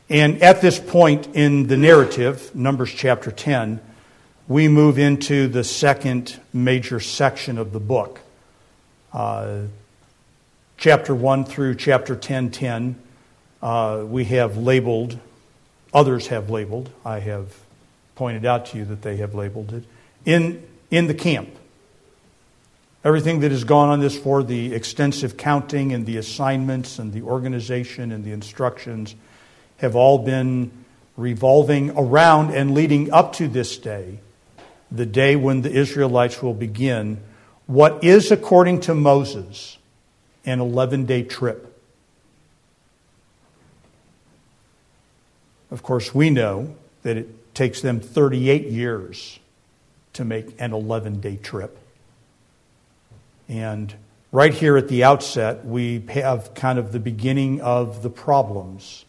And at this point in the narrative, Numbers chapter 10, we move into the second major section of the book. Chapter 1 through chapter 10:10, we have labeled, others have labeled, I have pointed out to you that they have labeled it, in the camp. Everything that has gone on this for the extensive counting and the assignments and the organization and the instructions have all been revolving around and leading up to this day, the day when the Israelites will begin what is, according to Moses, an 11-day trip. Of course, we know that it takes them 38 years to make an 11-day trip. And right here at the outset, we have kind of the beginning of the problems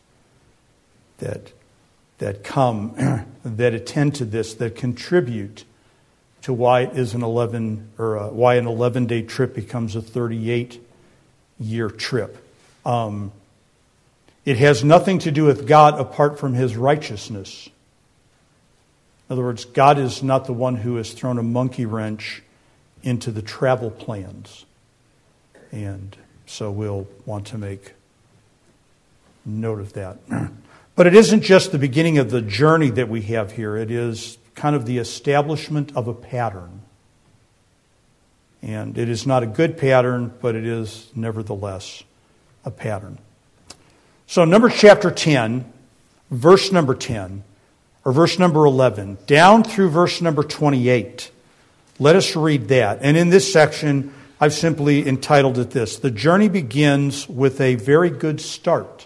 that come, that attend to this, that contribute to why it is why an 11-day trip becomes a 38-year trip. It has nothing to do with God apart from His righteousness. In other words, God is not the one who has thrown a monkey wrench into the travel plans. And so we'll want to make note of that. But it isn't just the beginning of the journey that we have here. It is kind of the establishment of a pattern. And it is not a good pattern, but it is nevertheless a pattern. So Numbers chapter 10, verse number 10, or verse number 11, down through verse number 28. Let us read that. And in this section, I've simply entitled it this: The journey begins with a very good start.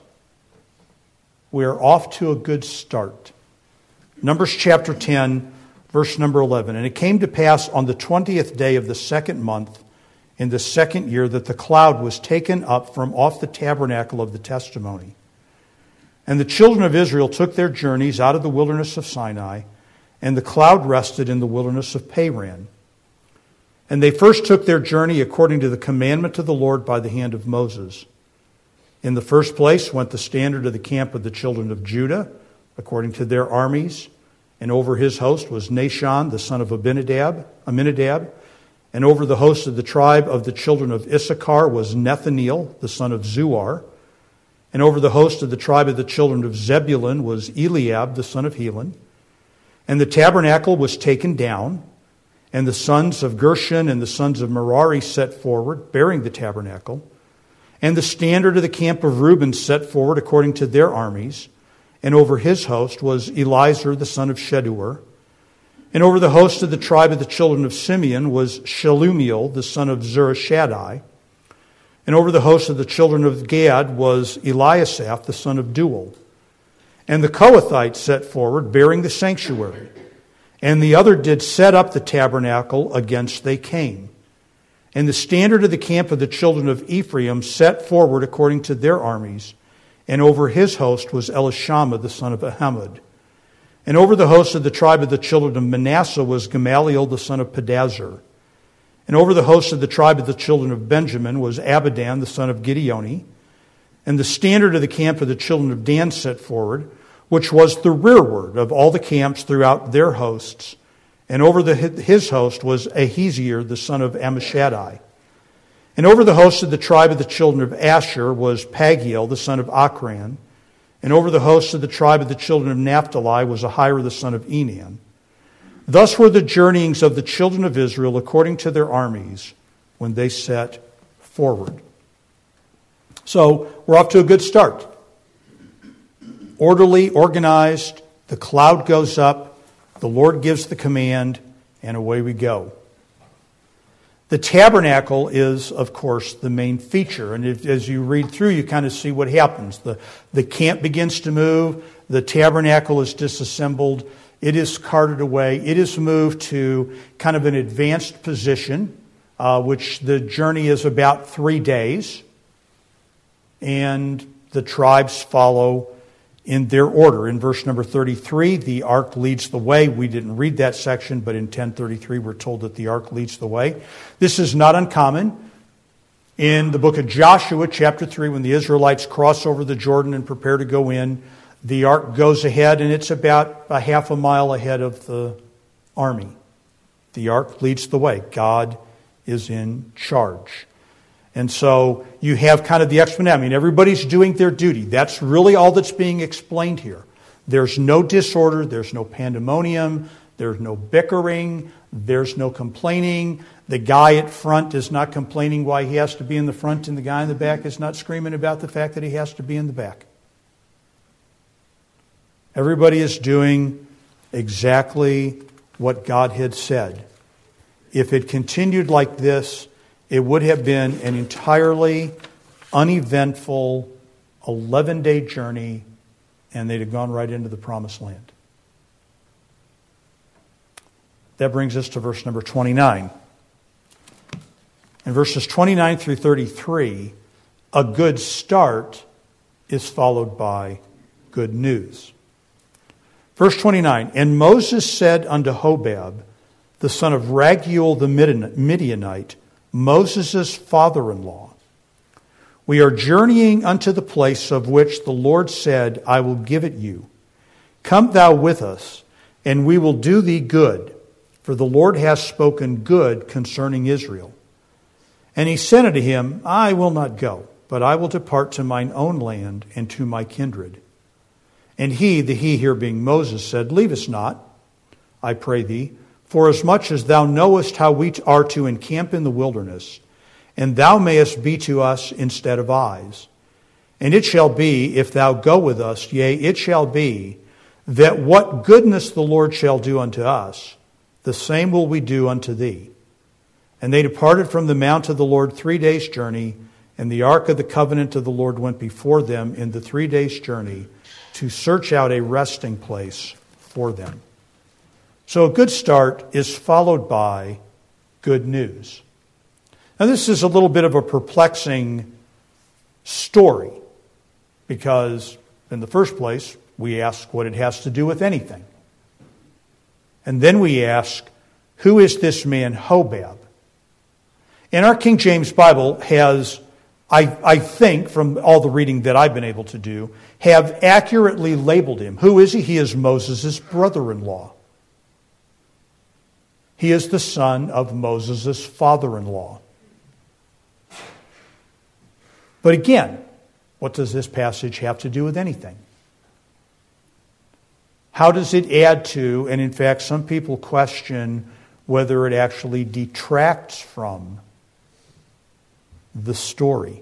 We are off to a good start. Numbers chapter 10, verse number 11. And it came to pass on the 20th day of the second month, in the second year, that the cloud was taken up from off the tabernacle of the testimony. And the children of Israel took their journeys out of the wilderness of Sinai, and the cloud rested in the wilderness of Paran. And they first took their journey according to the commandment of the Lord by the hand of Moses. In the first place went the standard of the camp of the children of Judah, according to their armies. And over his host was Nahshon, the son of Aminadab. And over the host of the tribe of the children of Issachar was Nethaneel, the son of Zuar. And over the host of the tribe of the children of Zebulun was Eliab, the son of Helon. And the tabernacle was taken down, and the sons of Gershon and the sons of Merari set forward, bearing the tabernacle. And the standard of the camp of Reuben set forward according to their armies. And over his host was Elizur, the son of Shedeur. And over the host of the tribe of the children of Simeon was Shelumiel, the son of Zurishaddai. And over the host of the children of Gad was Eliasaph, the son of Deuel. And the Kohathites set forward, bearing the sanctuary. And the other did set up the tabernacle against they came. And the standard of the camp of the children of Ephraim set forward according to their armies. And over his host was Elishama, the son of Ahimaad. And over the host of the tribe of the children of Manasseh was Gamaliel, the son of Pedazur. And over the host of the tribe of the children of Benjamin was Abidan, the son of Gideoni. And the standard of the camp of the children of Dan set forward, which was the rearward of all the camps throughout their hosts. And over his host was Ahaziah, the son of Ammishaddai. And over the host of the tribe of the children of Asher was Pagiel, the son of Achran. And over the host of the tribe of the children of Naphtali was Ahira, the son of Enan. Thus were the journeyings of the children of Israel according to their armies when they set forward. So we're off to a good start. Orderly, organized, the cloud goes up, the Lord gives the command, and away we go. The tabernacle is, of course, the main feature. And as you read through, you kind of see what happens. The camp begins to move. The tabernacle is disassembled. It is carted away. It is moved to kind of an advanced position, which the journey is about 3 days. And the tribes follow in their order. In verse number 33, the ark leads the way. We didn't read that section, but in 10:33 we're told that the ark leads the way. This is not uncommon. In the book of Joshua, chapter 3, when the Israelites cross over the Jordan and prepare to go in, The ark goes ahead, and it's about a half a mile ahead of the army. The ark leads the way. God is in charge. And so you have kind of the explanation. I mean, everybody's doing their duty. That's really all that's being explained here. There's no disorder. There's no pandemonium. There's no bickering. There's no complaining. The guy at front is not complaining why he has to be in the front, and the guy in the back is not screaming about the fact that he has to be in the back. Everybody is doing exactly what God had said. If it continued like this, it would have been an entirely uneventful 11-day journey, and they'd have gone right into the promised land. That brings us to verse number 29. In verses 29 through 33, a good start is followed by good news. Verse 29, and Moses said unto Hobab, the son of Raguel the Midianite, Moses' father-in-law, we are journeying unto the place of which the Lord said, I will give it you. Come thou with us, and we will do thee good, for the Lord hath spoken good concerning Israel. And he said unto him, I will not go, but I will depart to mine own land and to my kindred. And he, the he here being Moses, said, leave us not, I pray thee, for as much as thou knowest how we are to encamp in the wilderness, and thou mayest be to us instead of eyes. And it shall be, if thou go with us, yea, it shall be, that what goodness the Lord shall do unto us, the same will we do unto thee. And they departed from the mount of the Lord 3 days' journey, and the ark of the covenant of the Lord went before them in the 3 days' journey to search out a resting place for them. So a good start is followed by good news. Now this is a little bit of a perplexing story because in the first place we ask what it has to do with anything. And then we ask, who is this man Hobab? And our King James Bible has, I think, from all the reading that I've been able to do, have accurately labeled him. Who is he? He is Moses' brother-in-law. He is the son of Moses' father-in-law. But again, what does this passage have to do with anything? How does it add to, and in fact some people question whether it actually detracts from the story.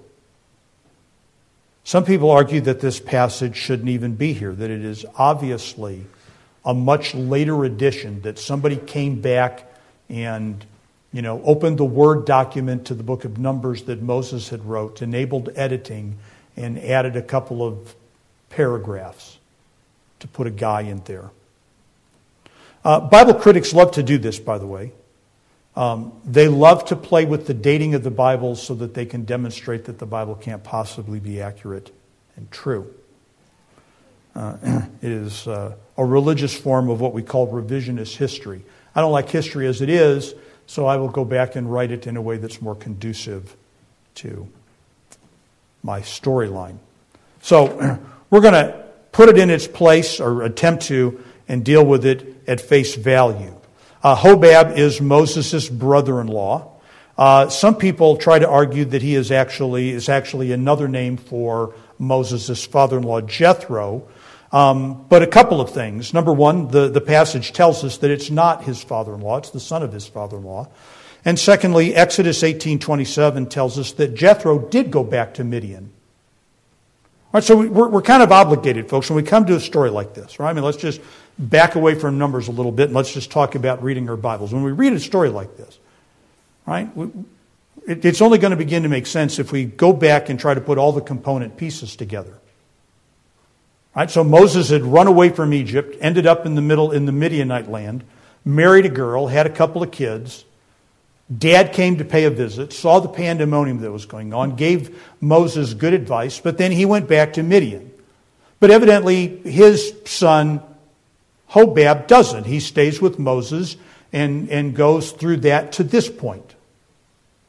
Some people argue that this passage shouldn't even be here, that it is obviously a much later addition, that somebody came back and, opened the Word document to the book of Numbers that Moses had wrote, enabled editing, and added a couple of paragraphs to put a guy in there. Bible critics love to do this, by the way. They love to play with the dating of the Bible so that they can demonstrate that the Bible can't possibly be accurate and true. It is a religious form of what we call revisionist history. I don't like history as it is, so I will go back and write it in a way that's more conducive to my storyline. So we're going to put it in its place, or attempt to, and deal with it at face value. Hobab is Moses' brother-in-law. Some people try to argue that he is actually another name for Moses' father-in-law, Jethro. But a couple of things. Number one, the passage tells us that it's not his father-in-law, it's the son of his father-in-law. And secondly, Exodus 18:27 tells us that Jethro did go back to Midian. All right, so we're kind of obligated, folks, when we come to a story like this, right? I mean, let's just back away from Numbers a little bit and let's just talk about reading our Bibles. When we read a story like this, right, it's only going to begin to make sense if we go back and try to put all the component pieces together. Right, so Moses had run away from Egypt, ended up in the Midianite land, married a girl, had a couple of kids. Dad came to pay a visit, saw the pandemonium that was going on, gave Moses good advice, but then he went back to Midian. But evidently his son Hobab doesn't. He stays with Moses and goes through that to this point.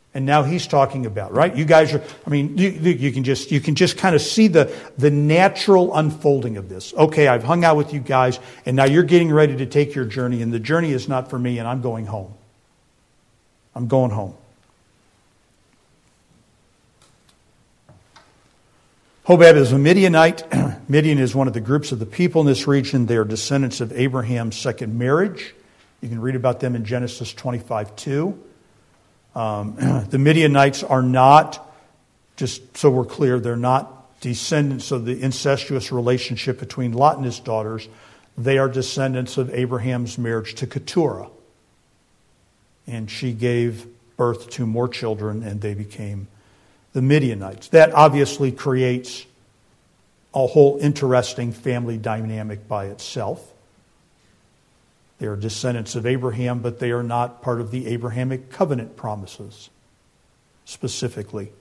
And now he's talking about, right? You guys are, you can just kind of see the natural unfolding of this. Okay, I've hung out with you guys, and now you're getting ready to take your journey, and the journey is not for me, and I'm going home. I'm going home. Hobab is a Midianite. Midian is one of the groups of the people in this region. They are descendants of Abraham's second marriage. You can read about them in Genesis 25:2. The Midianites are not, just so we're clear, they're not descendants of the incestuous relationship between Lot and his daughters. They are descendants of Abraham's marriage to Keturah. And she gave birth to more children, and they became the Midianites. That obviously creates a whole interesting family dynamic by itself. They are descendants of Abraham, but they are not part of the Abrahamic covenant promises, specifically.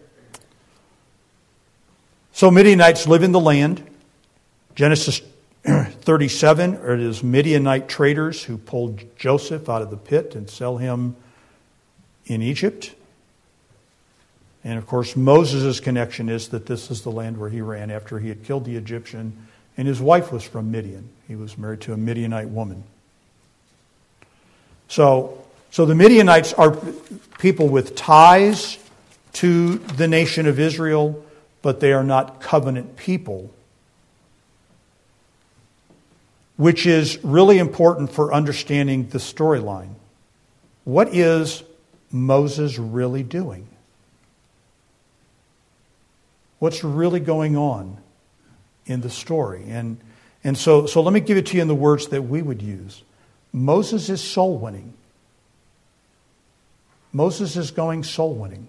So Midianites live in the land. Genesis 37, it is Midianite traders who pulled Joseph out of the pit and sell him in Egypt. And of course, Moses' connection is that this is the land where he ran after he had killed the Egyptian, and his wife was from Midian. He was married to a Midianite woman. So the Midianites are people with ties to the nation of Israel, but they are not covenant people, which is really important for understanding the storyline. What is Moses really doing? What's really going on in the story? And so let me give it to you in the words that we would use. Moses is soul winning. Moses is going soul winning.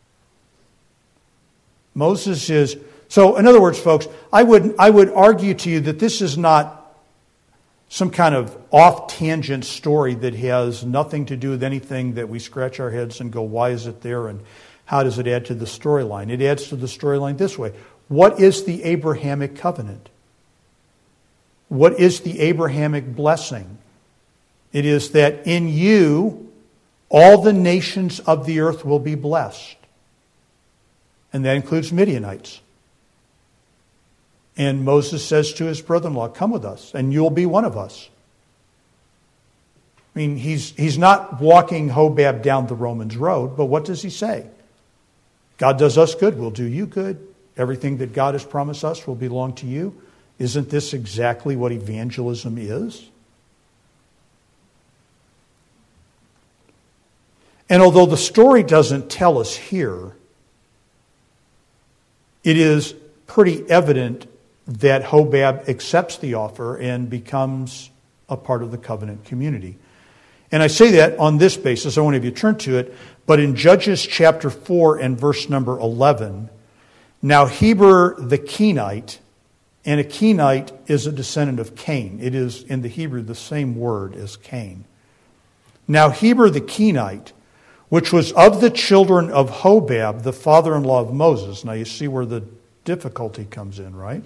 Moses is... So, in other words, folks, I would argue to you that this is not some kind of off-tangent story that has nothing to do with anything that we scratch our heads and go, why is it there and how does it add to the storyline? It adds to the storyline this way. What is the Abrahamic covenant? What is the Abrahamic blessing? It is that in you, all the nations of the earth will be blessed. And that includes Midianites. And Moses says to his brother-in-law, come with us, and you'll be one of us. I mean, he's not walking Hobab down the Romans road, but what does he say? God does us good, we'll do you good. Everything that God has promised us will belong to you. Isn't this exactly what evangelism is? And although the story doesn't tell us here, it is pretty evident that Hobab accepts the offer and becomes a part of the covenant community. And I say that on this basis. I won't have you turn to it, but in Judges chapter 4 and verse number 11, now Heber the Kenite, and a Kenite is a descendant of Cain. It is in the Hebrew the same word as Cain. Now Heber the Kenite, which was of the children of Hobab, the father-in-law of Moses. Now you see where the difficulty comes in, right?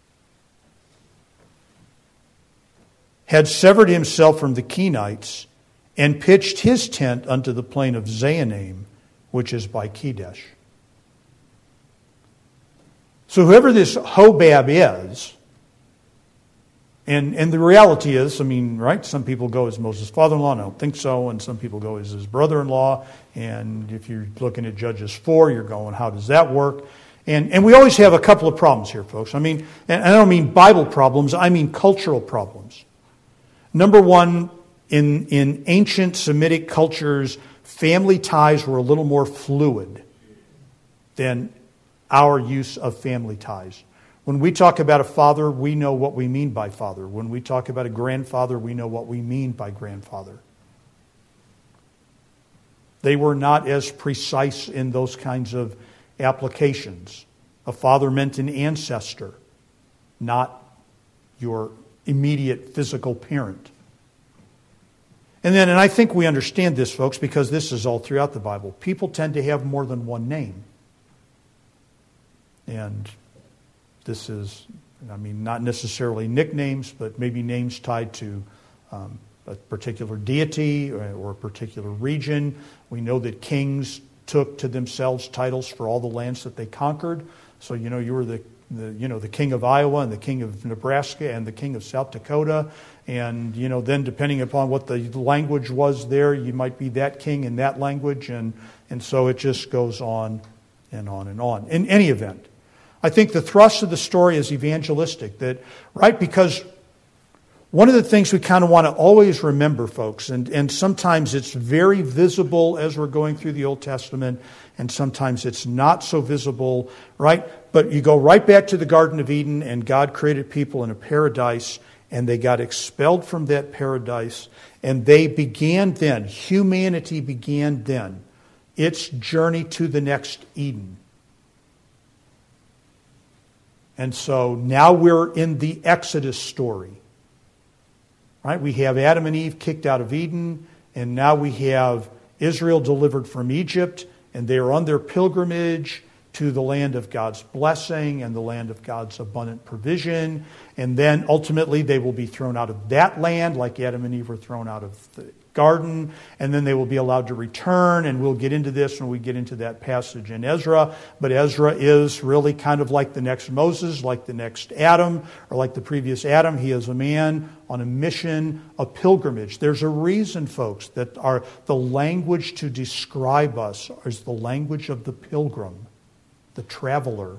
Had severed himself from the Kenites and pitched his tent unto the plain of Zaanaim, which is by Kedesh. So whoever this Hobab is, and the reality is, right, some people go as Moses' father-in-law, I don't think so, and some people go as his brother-in-law, and if you're looking at Judges 4, you're going, how does that work? And we always have a couple of problems here, folks. And I don't mean Bible problems, I mean cultural problems. Number one, in ancient Semitic cultures, family ties were a little more fluid than our use of family ties. When we talk about a father, we know what we mean by father. When we talk about a grandfather, we know what we mean by grandfather. They were not as precise in those kinds of applications. A father meant an ancestor, not your immediate physical parent. And I think we understand this, folks, because this is all throughout the Bible. People tend to have more than one name. And this is, not necessarily nicknames, but maybe names tied to a particular deity or a particular region. We know that kings took to themselves titles for all the lands that they conquered. So, you were the king of Iowa and the king of Nebraska and the king of South Dakota. And, then depending upon what the language was there, you might be that king in that language. And so it just goes on and on and on. In any event, I think the thrust of the story is evangelistic. Right? Because one of the things we kind of want to always remember, folks, and sometimes it's very visible as we're going through the Old Testament, and sometimes it's not so visible, right? But you go right back to the Garden of Eden, and God created people in a paradise, and they got expelled from that paradise, and they began then, humanity began then, its journey to the next Eden. And so now we're in the Exodus story. Right? We have Adam and Eve kicked out of Eden, and now we have Israel delivered from Egypt, and they are on their pilgrimage to the land of God's blessing and the land of God's abundant provision. And then ultimately they will be thrown out of that land like Adam and Eve were thrown out of the garden. And then they will be allowed to return. And we'll get into this when we get into that passage in Ezra. But Ezra is really kind of like the next Moses, like the next Adam, or like the previous Adam. He is a man on a mission, a pilgrimage. There's a reason, folks, that the language to describe us is the language of the pilgrim, the traveler.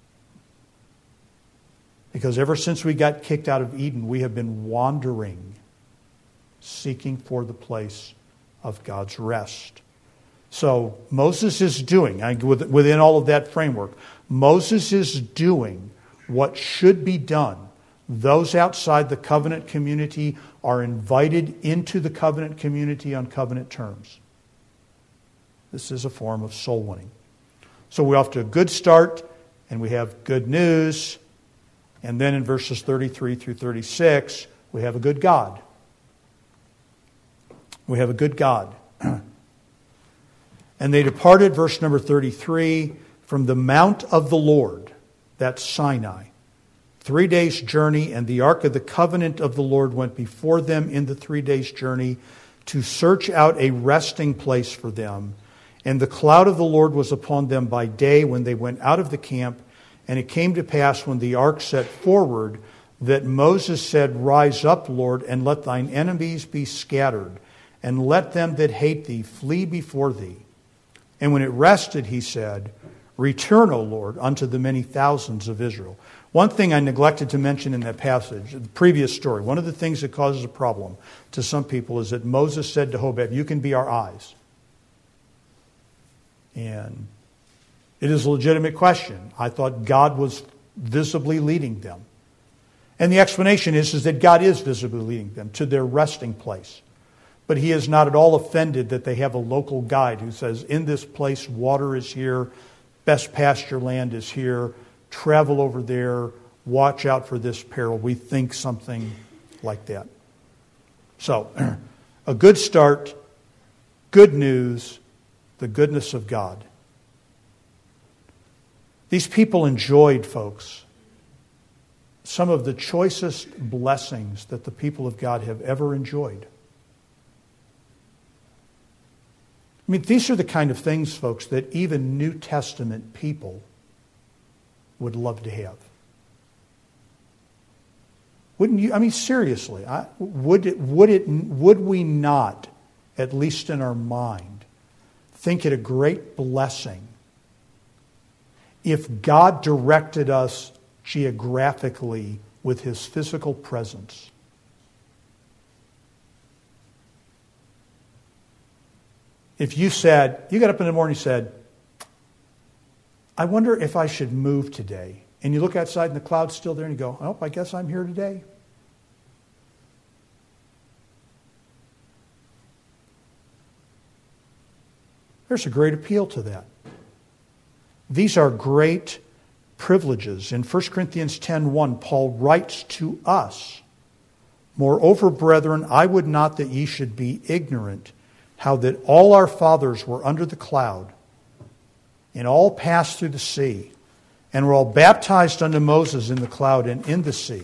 Because ever since we got kicked out of Eden, we have been wandering, seeking for the place of God's rest. So Moses is doing, within all of that framework, Moses is doing what should be done. Those outside the covenant community are invited into the covenant community on covenant terms. This is a form of soul winning. So we're off to a good start, and we have good news. And then in verses 33 through 36, we have a good God. We have a good God. And they departed, verse number 33, from the mount of the Lord, that's Sinai. 3 days' journey, and the ark of the covenant of the Lord went before them in the 3 days' journey to search out a resting place for them. And the cloud of the Lord was upon them by day when they went out of the camp. And it came to pass when the ark set forward that Moses said, Rise up, Lord, and let thine enemies be scattered, and let them that hate thee flee before thee. And when it rested, he said, Return, O Lord, unto the many thousands of Israel. One thing I neglected to mention in that passage, the previous story, one of the things that causes a problem to some people is that Moses said to Hobab, You can be our eyes. And it is a legitimate question. I thought God was visibly leading them. And the explanation is that God is visibly leading them to their resting place. But He is not at all offended that they have a local guide who says, in this place, water is here, best pasture land is here, travel over there, watch out for this peril. We think something like that. So, a good start, good news, the goodness of God. These people enjoyed, folks, some of the choicest blessings that the people of God have ever enjoyed. I mean, these are the kind of things, folks, that even New Testament people would love to have. Wouldn't you? I mean, seriously, would we not, at least in our mind, think it a great blessing if God directed us geographically with His physical presence? If you got up in the morning and said, I wonder if I should move today. And you look outside and the cloud's still there and you go, oh, I guess I'm here today. There's a great appeal to that. These are great privileges. In 1 Corinthians 10:1, Paul writes to us, Moreover, brethren, I would not that ye should be ignorant how that all our fathers were under the cloud, and all passed through the sea, and were all baptized unto Moses in the cloud and in the sea.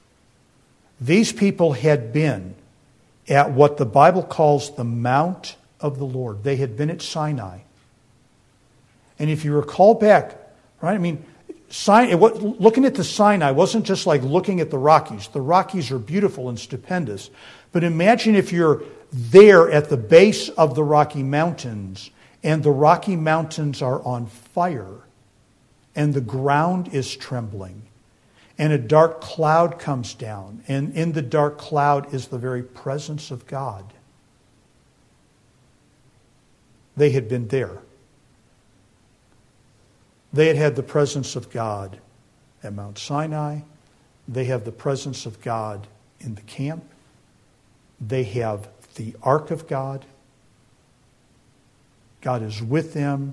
These people had been at what the Bible calls the Mount of the Lord. They had been at Sinai. And if you recall back, right, I mean, looking at the Sinai wasn't just like looking at the Rockies. The Rockies are beautiful and stupendous. But imagine if you're there at the base of the Rocky Mountains and the Rocky Mountains are on fire and the ground is trembling and a dark cloud comes down, and in the dark cloud is the very presence of God. They had been there. They had had the presence of God at Mount Sinai. They have the presence of God in the camp. They have the ark of God. God is with them.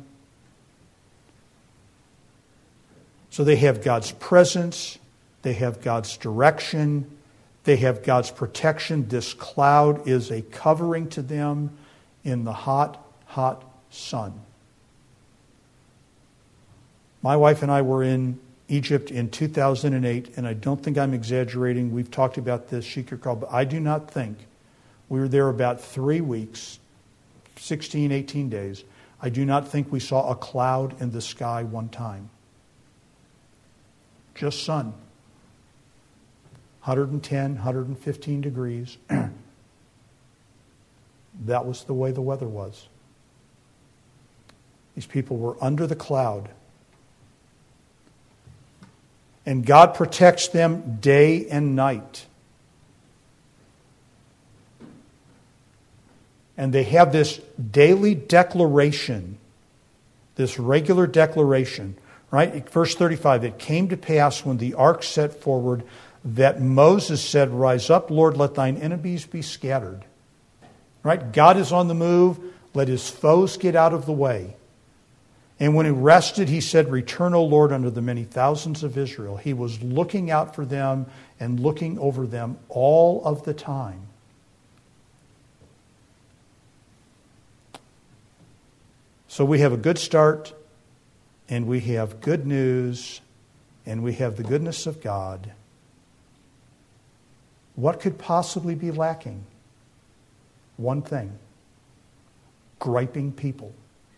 So they have God's presence. They have God's direction. They have God's protection. This cloud is a covering to them in the hot, hot sun. My wife and I were in Egypt in 2008, and I don't think I'm exaggerating. We've talked about this, she could call, but I do not think we were there about 3 weeks, 16, 18 days. I do not think we saw a cloud in the sky one time. Just sun. 110, 115 degrees. That was the way the weather was. These people were under the cloud. And God protects them day and night. And they have this daily declaration, this regular declaration, right? Verse 35, it came to pass when the ark set forward that Moses said, "Rise up, Lord, let thine enemies be scattered." Right? God is on the move. Let his foes get out of the way. And when he rested, he said, "Return, O Lord, unto the many thousands of Israel." He was looking out for them and looking over them all of the time. So we have a good start, and we have good news, and we have the goodness of God. What could possibly be lacking? One thing: griping people.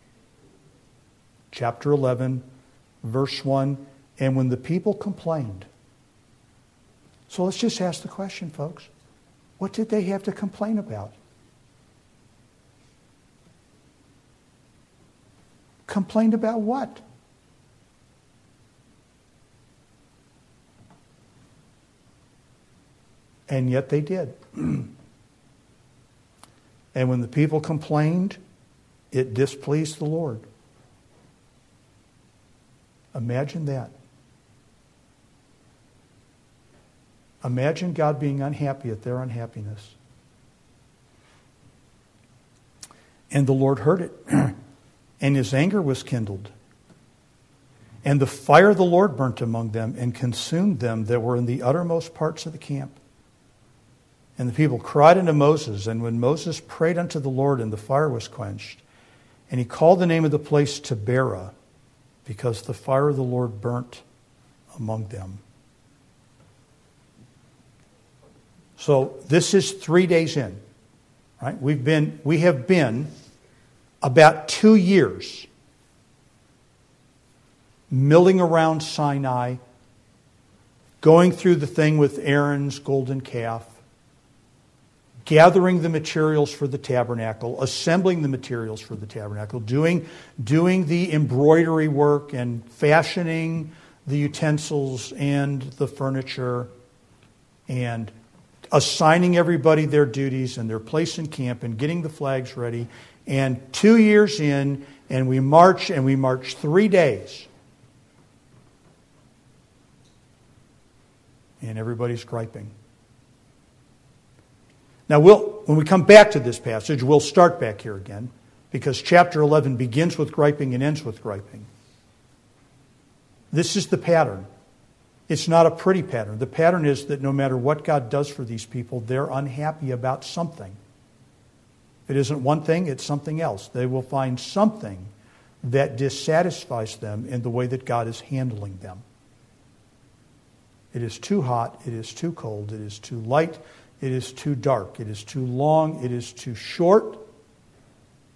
Chapter 11, verse 1, and when the people complained. So let's just ask the question, folks. What did they have to complain about? Complained about what? And yet they did. And when the people complained, it displeased the Lord. Imagine that. Imagine God being unhappy at their unhappiness. And the Lord heard it, and his anger was kindled. And the fire of the Lord burnt among them and consumed them that were in the uttermost parts of the camp. And the people cried unto Moses, and when Moses prayed unto the Lord, and the fire was quenched, and he called the name of the place Taberah, because the fire of the Lord burnt among them. So this is 3 days in, right? We have been about 2 years milling around Sinai, going through the thing with Aaron's golden calf, gathering the materials for the tabernacle, assembling the materials for the tabernacle, doing the embroidery work and fashioning the utensils and the furniture, and assigning everybody their duties and their place in camp and getting the flags ready. And 2 years in, and we march 3 days. And everybody's griping. Now, when we come back to this passage, we'll start back here again, because chapter 11 begins with griping and ends with griping. This is the pattern. It's not a pretty pattern. The pattern is that no matter what God does for these people, they're unhappy about something. If it isn't one thing, it's something else. They will find something that dissatisfies them in the way that God is handling them. It is too hot, it is too cold, it is too light, it is too dark, it is too long, it is too short.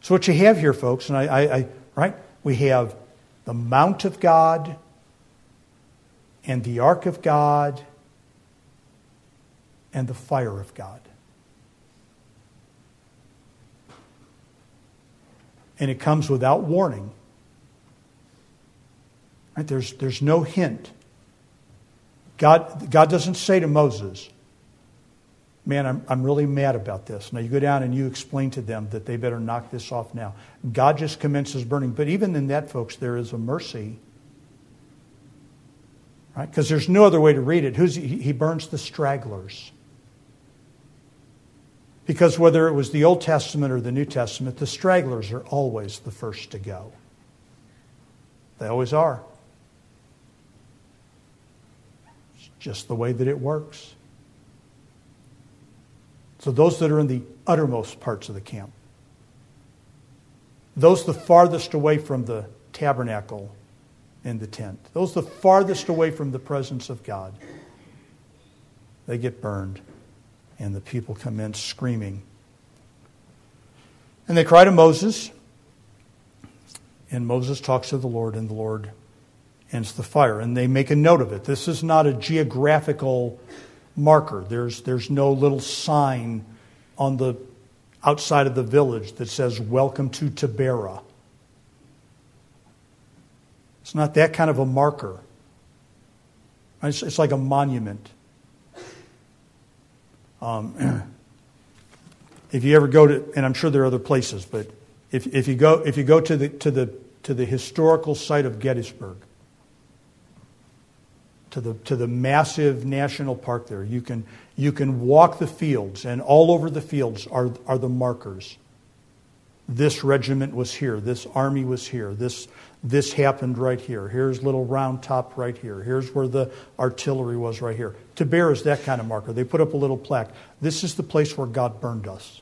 So what you have here, folks, and right? We have the Mount of God and the Ark of God and the fire of God. And it comes without warning. Right? There's no hint. God doesn't say to Moses, man, I'm really mad about this. Now you go down and you explain to them that they better knock this off now. God just commences burning. But even in that, folks, there is a mercy. Right? Because there's no other way to read it. He burns the stragglers. Because whether it was the Old Testament or the New Testament, the stragglers are always the first to go. They always are. It's just the way that it works. So those that are in the uttermost parts of the camp, those the farthest away from the tabernacle and the tent, those the farthest away from the presence of God, they get burned. And the people come in screaming. And they cry to Moses. And Moses talks to the Lord, and the Lord ends the fire. And they make a note of it. This is not a geographical marker. There's no little sign on the outside of the village that says, "Welcome to Taberah." It's not that kind of a marker. It's like a monument. If you ever go to, and I'm sure there are other places, but if you go to the historical site of Gettysburg, to the massive national park there, you can walk the fields, and all over the fields are the markers. This regiment was here. This army was here. This happened right here. Here's Little Round Top right here. Here's where the artillery was right here. Taberah is that kind of marker. They put up a little plaque. This is the place where God burned us.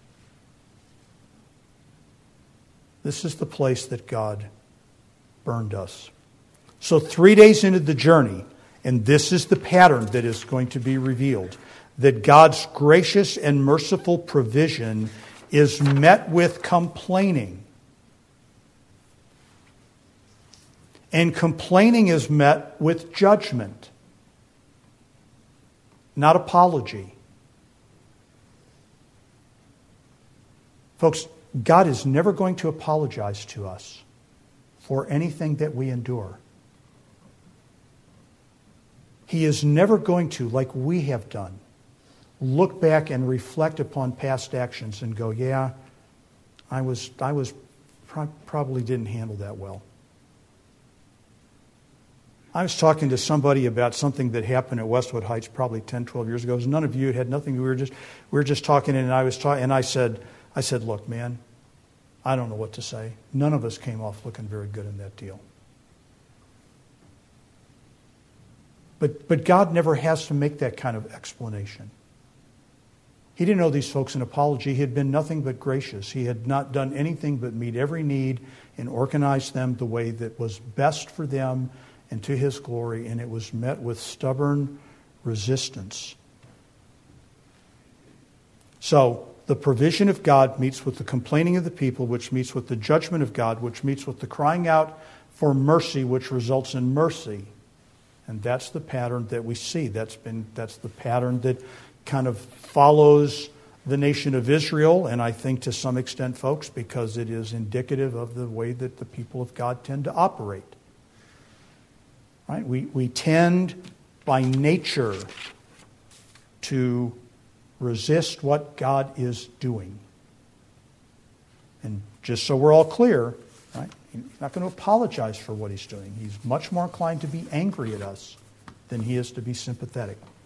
This is the place that God burned us. So 3 days into the journey, and this is the pattern that is going to be revealed, that God's gracious and merciful provision is met with complaining. And complaining is met with judgment, not apology. Folks, God is never going to apologize to us for anything that we endure. He is never going to, like we have done, look back and reflect upon past actions and go, yeah, I probably didn't handle that well. I was talking to somebody about something that happened at Westwood Heights probably 10, 12 years ago. It was none of you. It had nothing. We were just talking, and I said, look, man, I don't know what to say. None of us came off looking very good in that deal. But God never has to make that kind of explanation. He didn't owe these folks an apology. He had been nothing but gracious. He had not done anything but meet every need and organize them the way that was best for them and to His glory, and it was met with stubborn resistance. So, the provision of God meets with the complaining of the people, which meets with the judgment of God, which meets with the crying out for mercy, which results in mercy. And that's the pattern that we see. That's the pattern that kind of follows the nation of Israel, and I think to some extent, folks, because it is indicative of the way that the people of God tend to operate. Right? We tend by nature to resist what God is doing. And just so we're all clear, right? He's not going to apologize for what He's doing. He's much more inclined to be angry at us than He is to be sympathetic.